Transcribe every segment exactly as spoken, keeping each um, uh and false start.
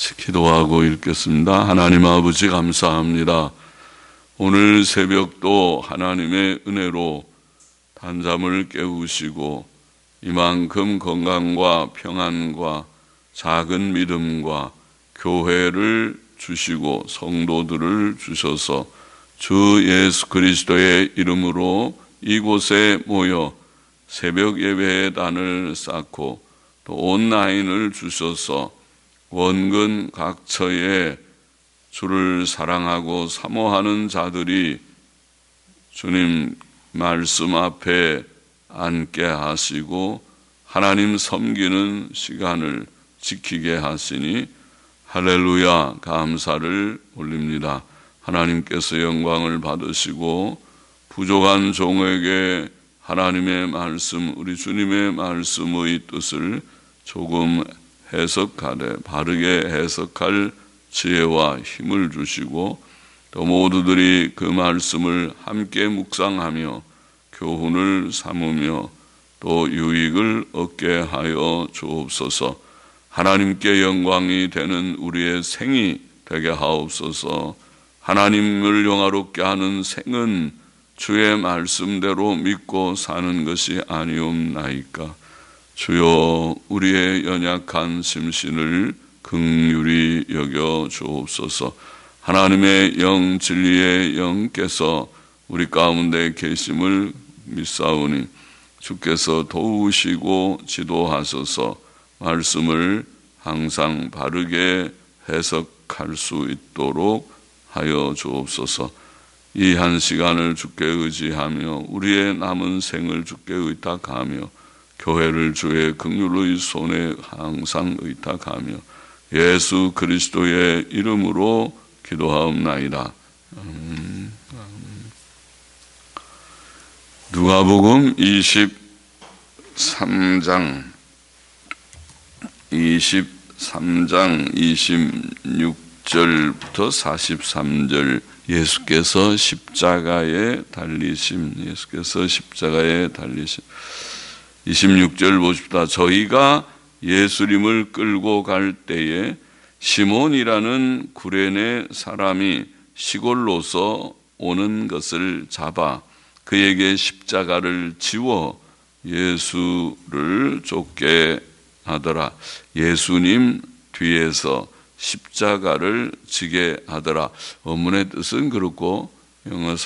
같이 기도하고 읽겠습니다. 하나님 아버지 감사합니다. 오늘 새벽도 하나님의 은혜로 단잠을 깨우시고 이만큼 건강과 평안과 작은 믿음과 교회를 주시고 성도들을 주셔서 주 예수 그리스도의 이름으로 이곳에 모여 새벽 예배의 단을 쌓고 또 온라인을 주셔서 원근 각처에 주를 사랑하고 사모하는 자들이 주님 말씀 앞에 앉게 하시고 하나님 섬기는 시간을 지키게 하시니 할렐루야 감사를 올립니다. 하나님께서 영광을 받으시고 부족한 종에게 하나님의 말씀, 우리 주님의 말씀의 뜻을 조금 해석하되 바르게 해석할 지혜와 힘을 주시고 또 모두들이 그 말씀을 함께 묵상하며 교훈을 삼으며 또 유익을 얻게 하여 주옵소서. 하나님께 영광이 되는 우리의 생이 되게 하옵소서. 하나님을 영화롭게 하는 생은 주의 말씀대로 믿고 사는 것이 아니옵나이까. 주여 우리의 연약한 심신을 긍휼히 여겨 주옵소서. 하나님의 영 진리의 영께서 우리 가운데 계심을 믿사오니 주께서 도우시고 지도하셔서 말씀을 항상 바르게 해석할 수 있도록 하여 주옵소서. 이 한 시간을 주께 의지하며 우리의 남은 생을 주께 의탁하며 교회를 주의 긍휼의 손에 항상 의탁하며 예수 그리스도의 이름으로 기도하옵나이다. 음. 누가복음 이십삼 장 이십삼 장 이십육 절부터 사십삼 절 예수께서 십자가에 달리심 예수께서 십자가에 달리심 이십육 절 보십시다. 저희가 예수님을 끌고 갈 때에 시몬이라는 구레네 사람이 시골로서 오는 것을 잡아 그에게 십자가를 지워 예수를 쫓게 하더라. 예수님 뒤에서 십자가를 지게 하더라. 원문의 뜻은 그렇고 영어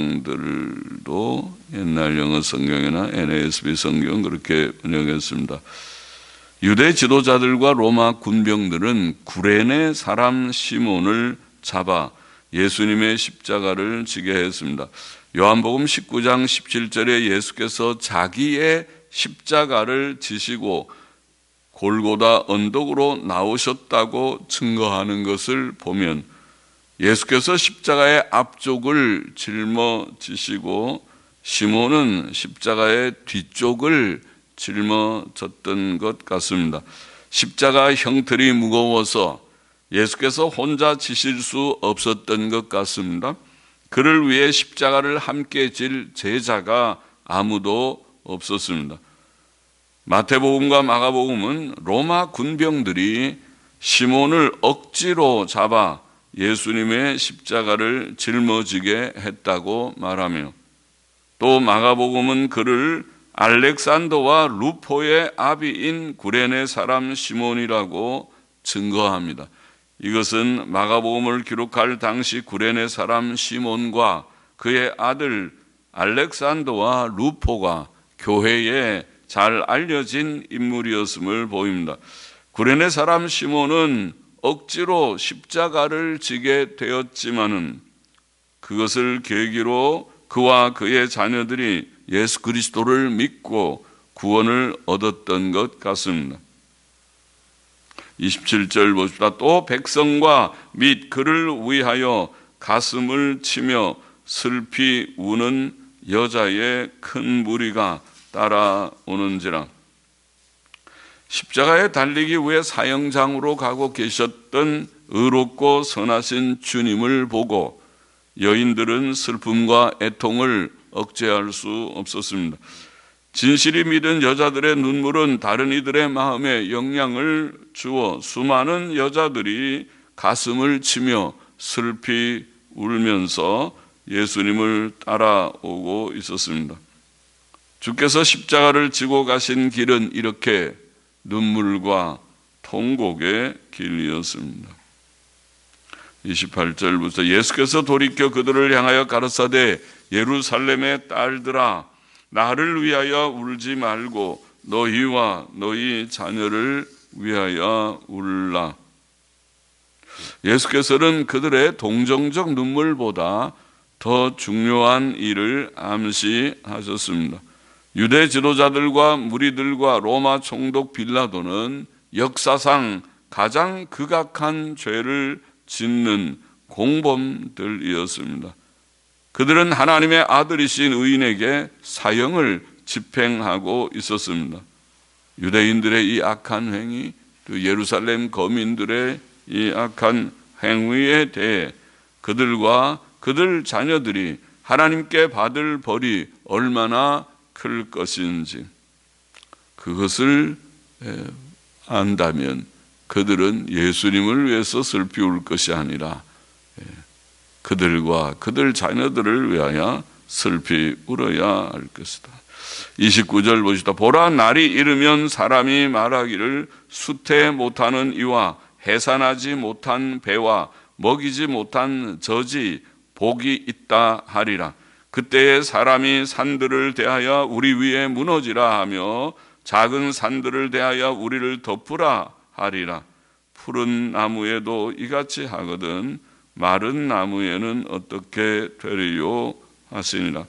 성경들도 옛날 영어 성경이나 엔에이에스비 성경 그렇게 번역했습니다. 유대 지도자들과 로마 군병들은 구레네 사람 시몬을 잡아 예수님의 십자가를 지게 했습니다. 요한복음 십구 장 십칠 절에 예수께서 자기의 십자가를 지시고 골고다 언덕으로 나오셨다고 증거하는 것을 보면 예수께서 십자가의 앞쪽을 짊어지시고 시몬은 십자가의 뒤쪽을 짊어졌던 것 같습니다. 십자가 형틀이 무거워서 예수께서 혼자 지실 수 없었던 것 같습니다. 그를 위해 십자가를 함께 질 제자가 아무도 없었습니다. 마태복음과 마가복음은 로마 군병들이 시몬을 억지로 잡아 예수님의 십자가를 짊어지게 했다고 말하며 또 마가복음은 그를 알렉산더와 루포의 아비인 구레네 사람 시몬이라고 증거합니다. 이것은 마가복음을 기록할 당시 구레네 사람 시몬과 그의 아들 알렉산더와 루포가 교회에 잘 알려진 인물이었음을 보입니다. 구레네 사람 시몬은 억지로 십자가를 지게 되었지만은 그것을 계기로 그와 그의 자녀들이 예수 그리스도를 믿고 구원을 얻었던 것 같습니다. 이십칠 절 보십시다. 또 백성과 및 그를 위하여 가슴을 치며 슬피 우는 여자의 큰 무리가 따라오는지라. 십자가에 달리기 위해 사형장으로 가고 계셨던 의롭고 선하신 주님을 보고 여인들은 슬픔과 애통을 억제할 수 없었습니다. 진실이 믿은 여자들의 눈물은 다른 이들의 마음에 영향을 주어 수많은 여자들이 가슴을 치며 슬피 울면서 예수님을 따라오고 있었습니다. 주께서 십자가를 지고 가신 길은 이렇게 눈물과 통곡의 길이었습니다. 이십팔 절부터 예수께서 돌이켜 그들을 향하여 가르사대 예루살렘의 딸들아 나를 위하여 울지 말고 너희와 너희 자녀를 위하여 울라. 예수께서는 그들의 동정적 눈물보다 더 중요한 일을 암시하셨습니다. 유대 지도자들과 무리들과 로마 총독 빌라도는 역사상 가장 극악한 죄를 짓는 공범들이었습니다. 그들은 하나님의 아들이신 의인에게 사형을 집행하고 있었습니다. 유대인들의 이 악한 행위, 또 예루살렘 거민들의 이 악한 행위에 대해 그들과 그들 자녀들이 하나님께 받을 벌이 얼마나 클 것인지 그것을 안다면 그들은 예수님을 위해서 슬피 울 것이 아니라 그들과 그들 자녀들을 위하여 슬피 울어야 할 것이다. 이십구 절 보시다. 보라 날이 이르면 사람이 말하기를 수태 못하는 이와 해산하지 못한 배와 먹이지 못한 젖이 복이 있다 하리라. 그때에 사람이 산들을 대하여 우리 위에 무너지라 하며 작은 산들을 대하여 우리를 덮으라 하리라. 푸른 나무에도 이같이 하거든 마른 나무에는 어떻게 되리요 하시니라.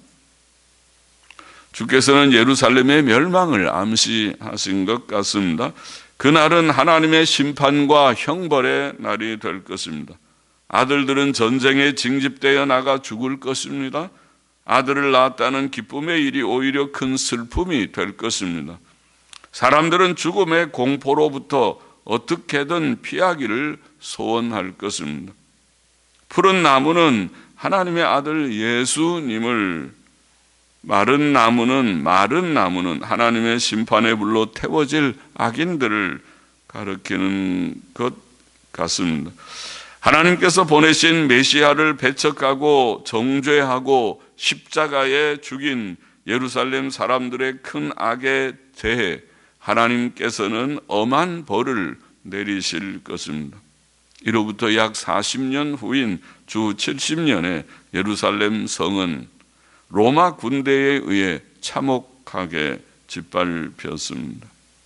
주께서는 예루살렘의 멸망을 암시하신 것 같습니다. 그날은 하나님의 심판과 형벌의 날이 될 것입니다. 아들들은 전쟁에 징집되어 나가 죽을 것입니다. 아들을 낳았다는 기쁨의 일이 오히려 큰 슬픔이 될 것입니다. 사람들은 죽음의 공포로부터 어떻게든 피하기를 소원할 것입니다. 푸른 나무는 하나님의 아들 예수님을, 마른 나무는 마른 나무는 하나님의 심판의 불로 태워질 악인들을 가리키는 것 같습니다. 하나님께서 보내신 메시아를 배척하고 정죄하고 십자가에 죽인 예루살렘 사람들의 큰 악에 대해 하나님께서는 엄한 벌을 내리실 것입니다. 이로부터 약 사십 년 후인 주 칠십 년에 예루살렘 성은 로마 군대에 의해 참혹하게 짓밟혔습니다.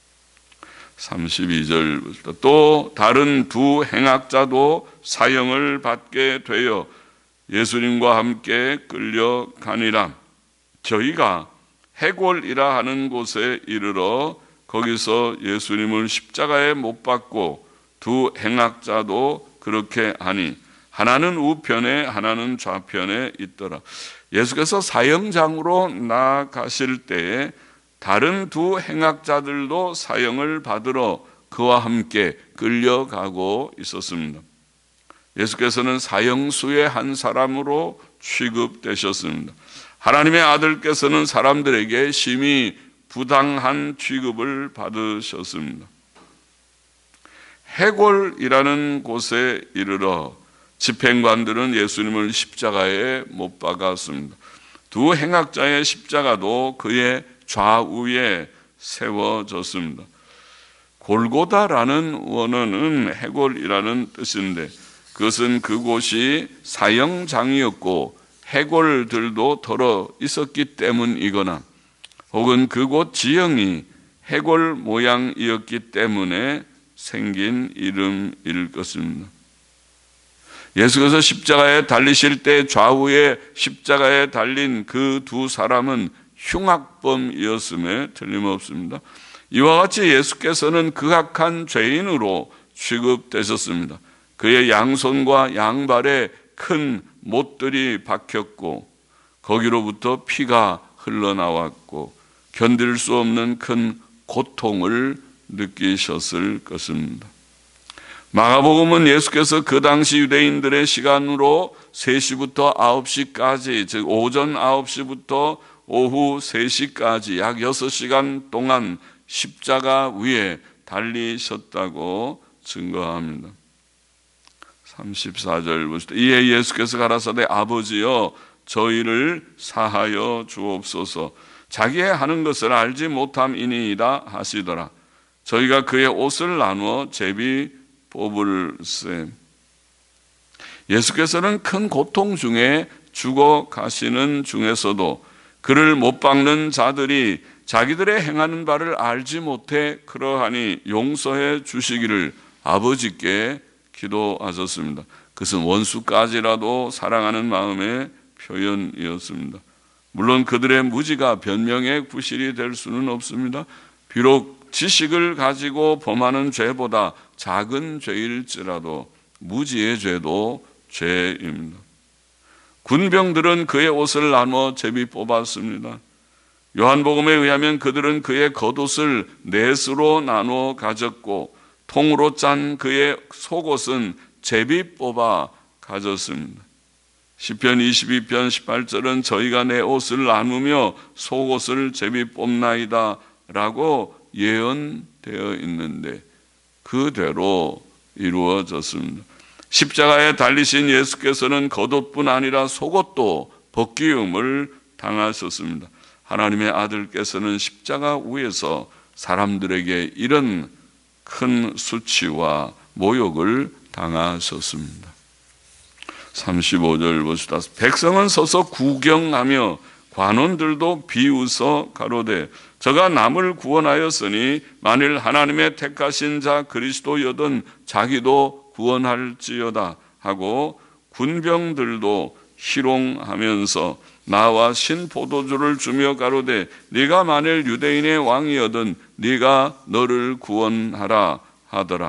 삼십이 절부터 또 다른 두 행악자도 사형을 받게 되어 예수님과 함께 끌려가니라. 저희가 해골이라 하는 곳에 이르러 거기서 예수님을 십자가에 못 박고 두 행악자도 그렇게 하니 하나는 우편에 하나는 좌편에 있더라. 예수께서 사형장으로 나가실 때에 다른 두 행악자들도 사형을 받으러 그와 함께 끌려가고 있었습니다. 예수께서는 사형수의 한 사람으로 취급되셨습니다. 하나님의 아들께서는 사람들에게 심히 부당한 취급을 받으셨습니다. 해골이라는 곳에 이르러 집행관들은 예수님을 십자가에 못 박았습니다. 두 행악자의 십자가도 그의 좌우에 세워졌습니다. 골고다라는 원어는 해골이라는 뜻인데 그것은 그곳이 사형장이었고 해골들도 덜어 있었기 때문이거나 혹은 그곳 지형이 해골 모양이었기 때문에 생긴 이름일 것입니다. 예수께서 십자가에 달리실 때 좌우에 십자가에 달린 그 두 사람은 흉악범이었음에 틀림없습니다. 이와 같이 예수께서는 극악한 죄인으로 취급되셨습니다. 그의 양손과 양발에 큰 못들이 박혔고 거기로부터 피가 흘러나왔고 견딜 수 없는 큰 고통을 느끼셨을 것입니다. 마가복음은 예수께서 그 당시 유대인들의 시간으로 세 시부터 아홉 시까지, 즉 오전 아홉 시부터 오후 세 시까지 약 여섯 시간 동안 십자가 위에 달리셨다고 증거합니다. 삼십사 절 보시다. 이에 예수께서 가라사대 아버지여 저희를 사하여 주옵소서. 자기의 하는 것을 알지 못함이니이다 하시더라. 저희가 그의 옷을 나누어 제비 뽑을세. 예수께서는 큰 고통 중에 죽어 가시는 중에서도 그를 못 박는 자들이 자기들의 행하는 바를 알지 못해 그러하니 용서해 주시기를 아버지께 기도하셨습니다. 그것은 원수까지라도 사랑하는 마음의 표현이었습니다. 물론 그들의 무지가 변명의 구실이 될 수는 없습니다. 비록 지식을 가지고 범하는 죄보다 작은 죄일지라도 무지의 죄도 죄입니다. 군병들은 그의 옷을 나눠 제비 뽑았습니다. 요한복음에 의하면 그들은 그의 겉옷을 넷으로 나눠 가졌고 통으로 짠 그의 속옷은 제비 뽑아 가졌습니다. 시편 이십이 편 십팔 절은 저희가 내 옷을 나누며 속옷을 제비 뽑나이다 라고 예언되어 있는데 그대로 이루어졌습니다. 십자가에 달리신 예수께서는 겉옷뿐 아니라 속옷도 벗기움을 당하셨습니다. 하나님의 아들께서는 십자가 위에서 사람들에게 이런 큰 수치와 모욕을 당하셨습니다. 삼십오 절 보시다. 백성은 서서 구경하며 관원들도 비웃어 가로되 저가 남을 구원하였으니 만일 하나님의 택하신 자 그리스도여든 자기도 구원할지어다 하고 군병들도 희롱하면서 나와 신포도주를 주며 가로되 네가 만일 유대인의 왕이여든 네가 너를 구원하라 하더라.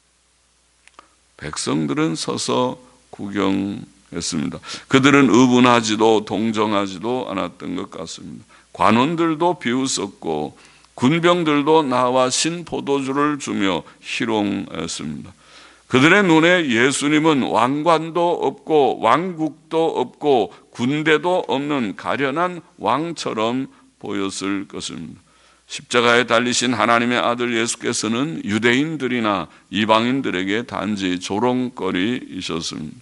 백성들은 서서 구경했습니다. 그들은 의분하지도 동정하지도 않았던 것 같습니다. 관원들도 비웃었고 군병들도 나와 신포도주를 주며 희롱했습니다. 그들의 눈에 예수님은 왕관도 없고 왕국도 없고 군대도 없는 가련한 왕처럼 보였을 것입니다. 십자가에 달리신 하나님의 아들 예수께서는 유대인들이나 이방인들에게 단지 조롱거리이셨습니다.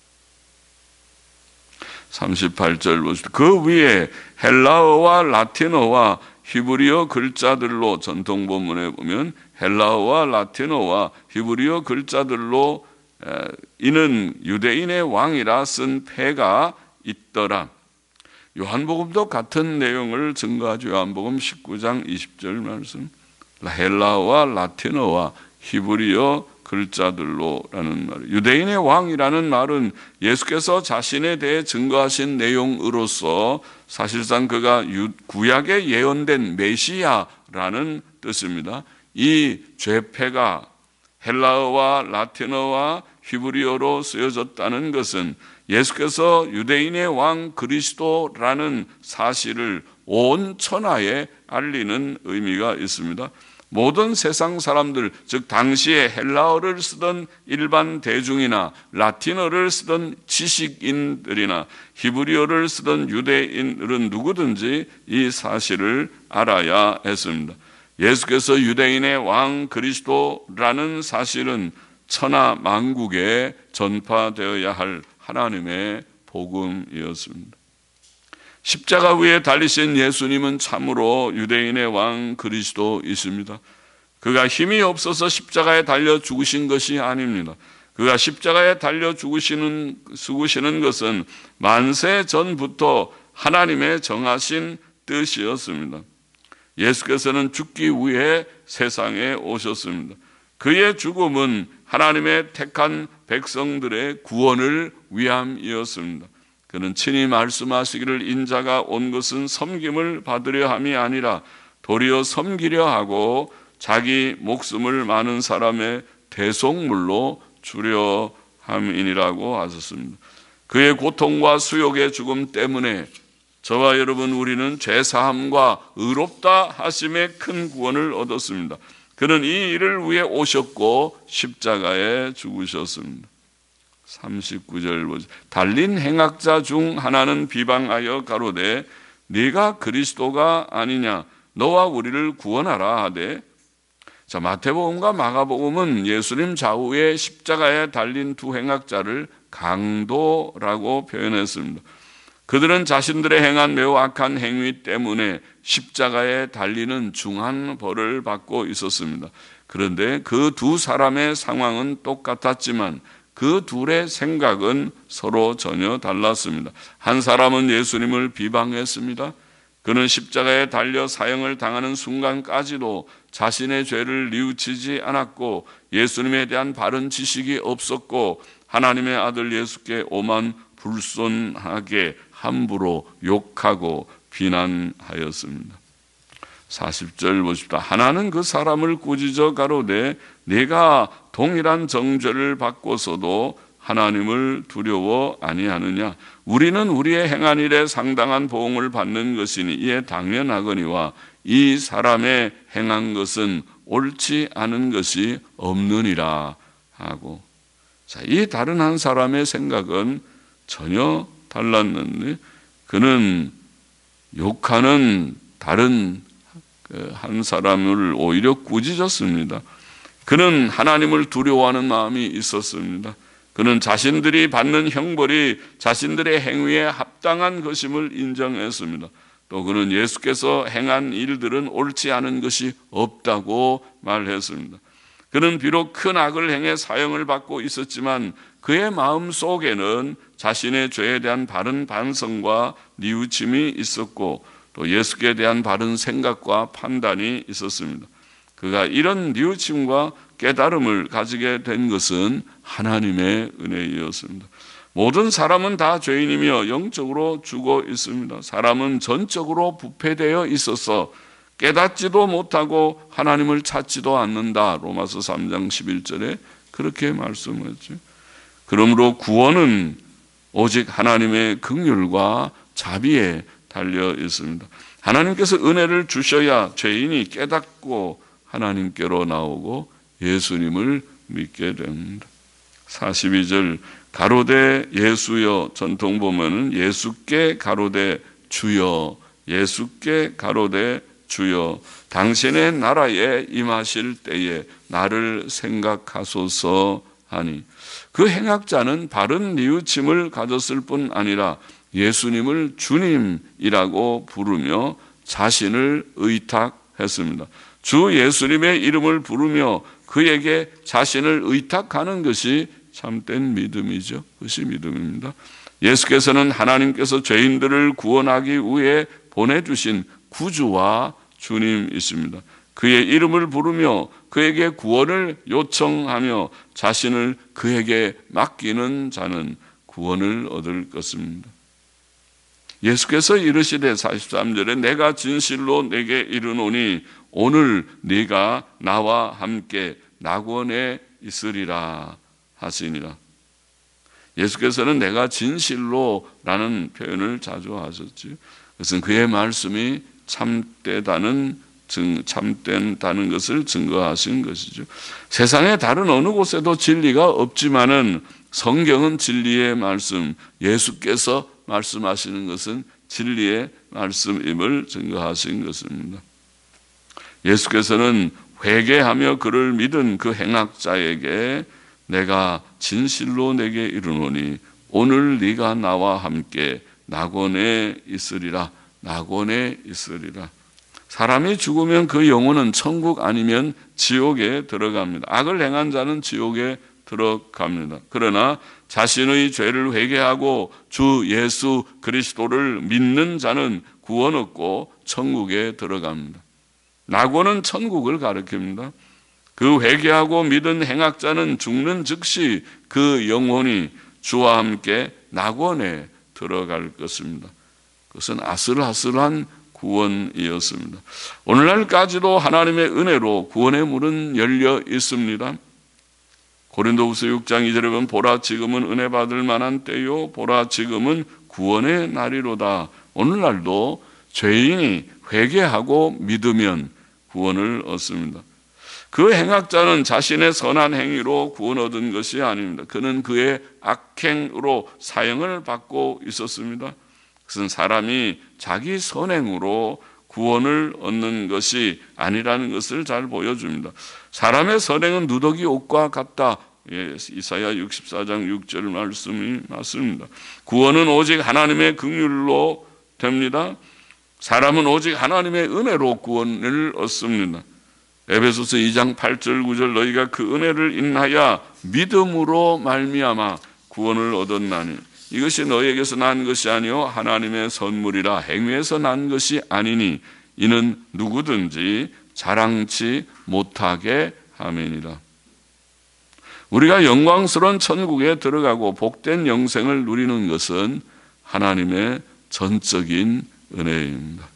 삼십팔 절 보시죠. 그 위에 헬라어와 라틴어와 히브리어 글자들로 전통 본문에 보면 헬라어와 라틴어와 히브리어 글자들로 이는 유대인의 왕이라 쓴 패가 있더라. 요한복음도 같은 내용을 증거하죠. 요한복음 십구 장 이십 절 말씀. 헬라어와 라틴어와 히브리어 글자들로라는 말. 유대인의 왕이라는 말은 예수께서 자신에 대해 증거하신 내용으로서 사실상 그가 구약에 예언된 메시아라는 뜻입니다. 이 죄패가 헬라어와 라틴어와 히브리어로 쓰여졌다는 것은 예수께서 유대인의 왕 그리스도라는 사실을 온 천하에 알리는 의미가 있습니다. 모든 세상 사람들, 즉 당시에 헬라어를 쓰던 일반 대중이나 라틴어를 쓰던 지식인들이나 히브리어를 쓰던 유대인들은 누구든지 이 사실을 알아야 했습니다. 예수께서 유대인의 왕 그리스도라는 사실은 천하 만국에 전파되어야 할 하나님의 복음이었습니다. 십자가 위에 달리신 예수님은 참으로 유대인의 왕 그리스도이십니다. 그가 힘이 없어서 십자가에 달려 죽으신 것이 아닙니다. 그가 십자가에 달려 죽으시는, 죽으시는 것은 만세 전부터 하나님의 정하신 뜻이었습니다. 예수께서는 죽기 위해 세상에 오셨습니다. 그의 죽음은 하나님의 택한 백성들의 구원을 위함이었습니다. 그는 친히 말씀하시기를 인자가 온 것은 섬김을 받으려 함이 아니라 도리어 섬기려 하고 자기 목숨을 많은 사람의 대속물로 주려 함이니라고 하셨습니다. 그의 고통과 수욕의 죽음 때문에 저와 여러분 우리는 죄사함과 의롭다 하심의 큰 구원을 얻었습니다. 그는 이 일을 위해 오셨고 십자가에 죽으셨습니다. 삼십구 절 보죠. 달린 행악자 중 하나는 비방하여 가로되 네가 그리스도가 아니냐 너와 우리를 구원하라 하되, 자, 마태복음과 마가복음은 예수님 좌우에 십자가에 달린 두 행악자를 강도라고 표현했습니다. 그들은 자신들의 행한 매우 악한 행위 때문에 십자가에 달리는 중한 벌을 받고 있었습니다. 그런데 그 두 사람의 상황은 똑같았지만 그 둘의 생각은 서로 전혀 달랐습니다. 한 사람은 예수님을 비방했습니다. 그는 십자가에 달려 사형을 당하는 순간까지도 자신의 죄를 뉘우치지 않았고 예수님에 대한 바른 지식이 없었고 하나님의 아들 예수께 오만 불손하게 함부로 욕하고 비난하였습니다. 사십 절 보십시다. 하나는 그 사람을 꾸짖어 가로되 내가 동일한 정죄를 받고서도 하나님을 두려워 아니하느냐. 우리는 우리의 행한 일에 상당한 보응을 받는 것이니 이에 당연하거니와 이 사람의 행한 것은 옳지 않은 것이 없느니라 하고, 자, 이 다른 한 사람의 생각은 전혀 달랐는데 그는 욕하는 다른 한 사람을 오히려 꾸짖었습니다. 그는 하나님을 두려워하는 마음이 있었습니다. 그는 자신들이 받는 형벌이 자신들의 행위에 합당한 것임을 인정했습니다. 또 그는 예수께서 행한 일들은 옳지 않은 것이 없다고 말했습니다. 그는 비록 큰 악을 행해 사형을 받고 있었지만 그의 마음 속에는 자신의 죄에 대한 바른 반성과 뉘우침이 있었고 또 예수께 대한 바른 생각과 판단이 있었습니다. 그가 이런 뉘우침과 깨달음을 가지게 된 것은 하나님의 은혜였습니다. 모든 사람은 다 죄인이며 영적으로 죽어 있습니다. 사람은 전적으로 부패되어 있어서 깨닫지도 못하고 하나님을 찾지도 않는다. 로마서 삼 장 십일 절에 그렇게 말씀했죠. 그러므로 구원은 오직 하나님의 긍휼과 자비에 달려 있습니다. 하나님께서 은혜를 주셔야 죄인이 깨닫고 하나님께로 나오고 예수님을 믿게 됩니다. 사십이 절 가로되 예수여, 전통 보면은 예수께 가로되 주여, 예수께 가로되 주여, 당신의 나라에 임하실 때에 나를 생각하소서 하니, 그 행악자는 바른 뉘우침을 가졌을 뿐 아니라 예수님을 주님이라고 부르며 자신을 의탁했습니다. 주 예수님의 이름을 부르며 그에게 자신을 의탁하는 것이 참된 믿음이죠. 그것이 믿음입니다. 예수께서는 하나님께서 죄인들을 구원하기 위해 보내주신 구주와 주님이십니다. 그의 이름을 부르며 그에게 구원을 요청하며 자신을 그에게 맡기는 자는 구원을 얻을 것입니다. 예수께서 이르시되 사십삼 절에 내가 진실로 내게 이르노니 오늘 네가 나와 함께 낙원에 있으리라 하시니라. 예수께서는 내가 진실로라는 표현을 자주 하셨죠. 그것은 그의 말씀이 참되다는 증, 참된다는 것을 증거하신 것이죠. 세상의 다른 어느 곳에도 진리가 없지만은 성경은 진리의 말씀, 예수께서 말씀하시는 것은 진리의 말씀임을 증거하신 것입니다. 예수께서는 회개하며 그를 믿은 그 행악자에게 내가 진실로 내게 이르노니 오늘 네가 나와 함께 낙원에 있으리라. 낙원에 있으리라. 사람이 죽으면 그 영혼은 천국 아니면 지옥에 들어갑니다. 악을 행한 자는 지옥에 들어갑니다. 그러나 자신의 죄를 회개하고 주 예수 그리스도를 믿는 자는 구원 얻고 천국에 들어갑니다. 낙원은 천국을 가리킵니다. 그 회개하고 믿은 행악자는 죽는 즉시 그 영혼이 주와 함께 낙원에 들어갈 것입니다. 그것은 아슬아슬한 구원이었습니다. 오늘날까지도 하나님의 은혜로 구원의 문은 열려 있습니다. 고린도후서 육 장 이 절에 보면 보라 지금은 은혜 받을 만한 때요 보라 지금은 구원의 날이로다. 오늘날도 죄인이 회개하고 믿으면 구원을 얻습니다. 그 행악자는 자신의 선한 행위로 구원 얻은 것이 아닙니다. 그는 그의 악행으로 사형을 받고 있었습니다. 그것은 사람이 자기 선행으로 구원을 얻는 것이 아니라는 것을 잘 보여줍니다. 사람의 선행은 누더기 옷과 같다. 예, 이사야 육십사 장 육 절 말씀이 맞습니다. 구원은 오직 하나님의 긍휼로 됩니다. 사람은 오직 하나님의 은혜로 구원을 얻습니다. 에베소서 이 장 팔 절 구 절 너희가 그 은혜를 인하여 믿음으로 말미암아 구원을 얻었나니 이것이 너희에게서 난 것이 아니요 하나님의 선물이라 행위에서 난 것이 아니니 이는 누구든지 자랑치 못하게 함이니라. 우리가 영광스러운 천국에 들어가고 복된 영생을 누리는 것은 하나님의 전적인 은혜입니다.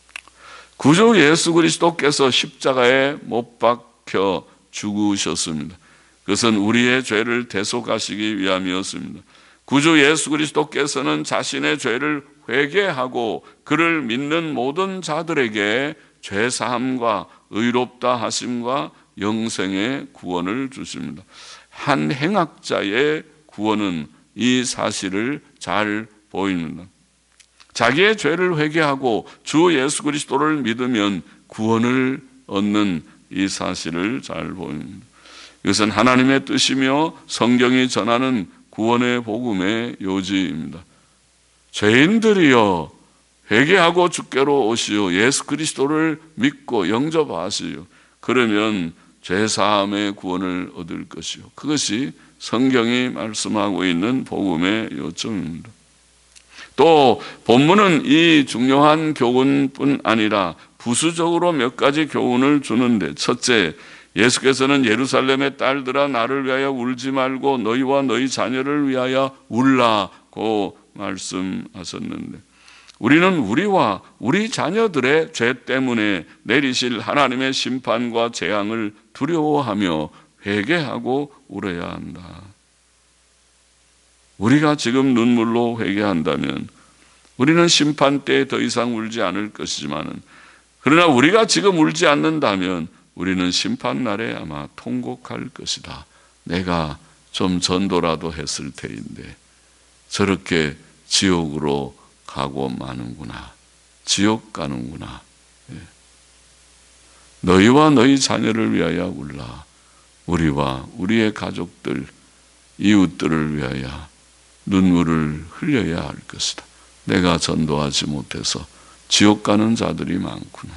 구주 예수 그리스도께서 십자가에 못 박혀 죽으셨습니다. 그것은 우리의 죄를 대속하시기 위함이었습니다. 구주 예수 그리스도께서는 자신의 죄를 회개하고 그를 믿는 모든 자들에게 죄사함과 의롭다 하심과 영생의 구원을 주십니다. 한 행악자의 구원은 이 사실을 잘 보입니다. 자기의 죄를 회개하고 주 예수 그리스도를 믿으면 구원을 얻는 이 사실을 잘 보입니다. 이것은 하나님의 뜻이며 성경이 전하는 구원의 복음의 요지입니다. 죄인들이여 회개하고 주께로 오시오. 예수 그리스도를 믿고 영접하시오. 그러면 죄사함의 구원을 얻을 것이요. 그것이 성경이 말씀하고 있는 복음의 요점입니다. 또 본문은 이 중요한 교훈뿐 아니라 부수적으로 몇 가지 교훈을 주는데, 첫째, 예수께서는 예루살렘의 딸들아 나를 위하여 울지 말고 너희와 너희 자녀를 위하여 울라고 말씀하셨는데, 우리는 우리와 우리 자녀들의 죄 때문에 내리실 하나님의 심판과 재앙을 두려워하며 회개하고 울어야 한다. 우리가 지금 눈물로 회개한다면 우리는 심판 때 더 이상 울지 않을 것이지만, 그러나 우리가 지금 울지 않는다면 우리는 심판 날에 아마 통곡할 것이다. 내가 좀 전도라도 했을 테인데 저렇게 지옥으로 가고 마는구나. 지옥 가는구나. 예. 너희와 너희 자녀를 위하여 울라. 우리와 우리의 가족들, 이웃들을 위하여 눈물을 흘려야 할 것이다. 내가 전도하지 못해서 지옥 가는 자들이 많구나.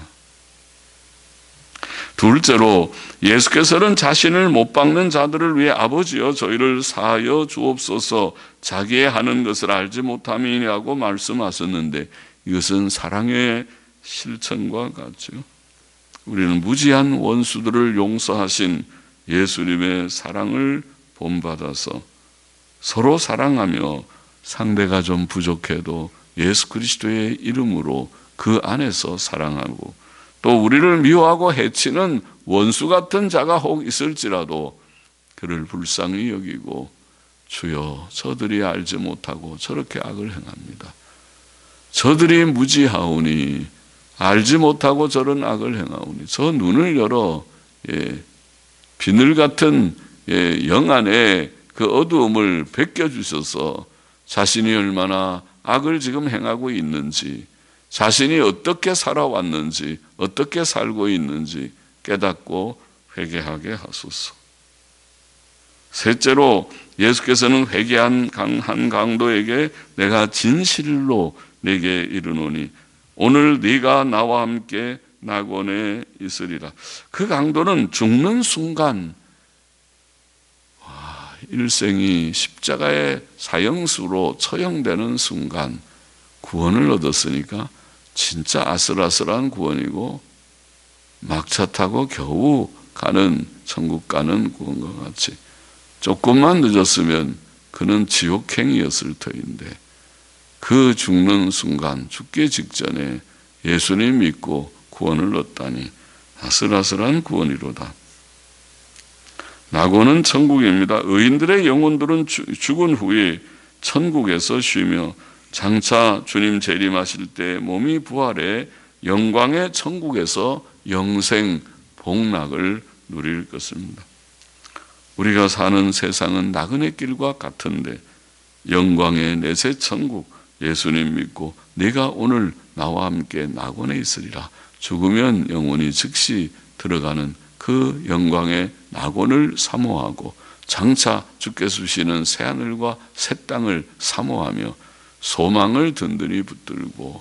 둘째로, 예수께서는 자신을 못 박는 자들을 위해 아버지여 저희를 사하여 주옵소서, 자기의 하는 것을 알지 못함이라고 말씀하셨는데, 이것은 사랑의 실천과 같죠. 우리는 무지한 원수들을 용서하신 예수님의 사랑을 본받아서 서로 사랑하며 상대가 좀 부족해도 예수 그리스도의 이름으로 그 안에서 사랑하고, 또 우리를 미워하고 해치는 원수 같은 자가 혹 있을지라도 그를 불쌍히 여기고, 주여 저들이 알지 못하고 저렇게 악을 행합니다. 저들이 무지하오니 알지 못하고 저런 악을 행하오니 저 눈을 열어 예, 비늘 같은 예, 영 안에 그 어두움을 벗겨주셔서 자신이 얼마나 악을 지금 행하고 있는지, 자신이 어떻게 살아왔는지, 어떻게 살고 있는지 깨닫고 회개하게 하소서. 셋째로, 예수께서는 회개한 한 강도에게 내가 진실로 내게 이르노니 오늘 네가 나와 함께 낙원에 있으리라. 그 강도는 죽는 순간 와, 일생이 십자가의 사형수로 처형되는 순간 구원을 얻었으니까 진짜 아슬아슬한 구원이고, 막차 타고 겨우 가는 천국 가는 구원과 같이 조금만 늦었으면 그는 지옥행이었을 터인데, 그 죽는 순간 죽기 직전에 예수님 믿고 구원을 얻다니 아슬아슬한 구원이로다. 낙원은 천국입니다. 의인들의 영혼들은 죽은 후에 천국에서 쉬며 장차 주님 재림하실 때 몸이 부활해 영광의 천국에서 영생 복락을 누릴 것입니다. 우리가 사는 세상은 나그네 길과 같은데 영광의 내세 천국, 예수님 믿고 네가 오늘 나와 함께 낙원에 있으리라. 죽으면 영혼이 즉시 들어가는 그 영광의 낙원을 사모하고 장차 주께서 주시는 새하늘과 새 땅을 사모하며 소망을 든든히 붙들고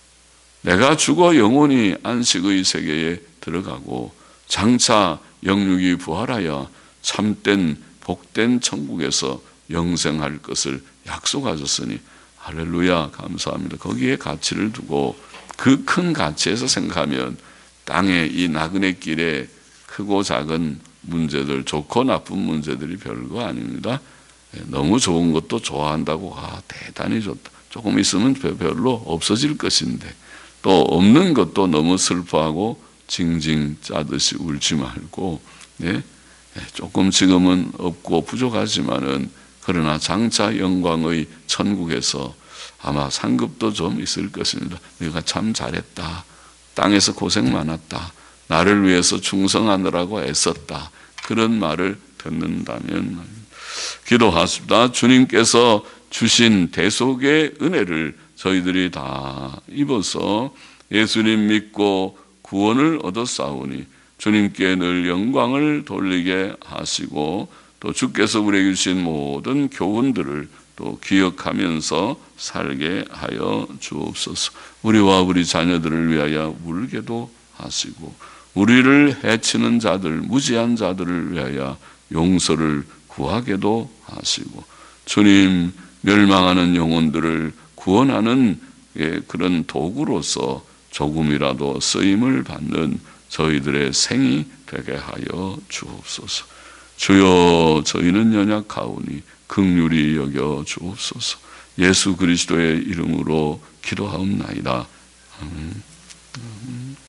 내가 죽어 영혼이 안식의 세계에 들어가고 장차 영육이 부활하여 참된 복된 천국에서 영생할 것을 약속하셨으니 할렐루야 감사합니다. 거기에 가치를 두고 그 큰 가치에서 생각하면 땅의 이 나그네 길에 크고 작은 문제들, 좋고 나쁜 문제들이 별거 아닙니다. 너무 좋은 것도 좋아한다고 아 대단히 좋다. 조금 있으면 별로 없어질 것인데 또 없는 것도 너무 슬퍼하고 징징 짜듯이 울지 말고 네? 조금 지금은 없고 부족하지만은 그러나 장차 영광의 천국에서 아마 상급도 좀 있을 것입니다. 네가 참 잘했다. 땅에서 고생 많았다. 나를 위해서 충성하느라고 애썼다. 그런 말을 듣는다면 기도하십니다. 주님께서 주신 대속의 은혜를 저희들이 다 입어서 예수님 믿고 구원을 얻었사오니 주님께 늘 영광을 돌리게 하시고 또 주께서 우리에게 주신 모든 교훈들을 또 기억하면서 살게 하여 주옵소서. 우리와 우리 자녀들을 위하여 울게도 하시고 우리를 해치는 자들, 무지한 자들을 위하여 용서를 구하게도 하시고 주님 멸망하는 영혼들을 구원하는 그런 도구로서 조금이라도 쓰임을 받는 저희들의 생이 되게 하여 주옵소서. 주여 저희는 연약하오니 긍휼히 여겨 주옵소서. 예수 그리스도의 이름으로 기도하옵나이다. 아멘.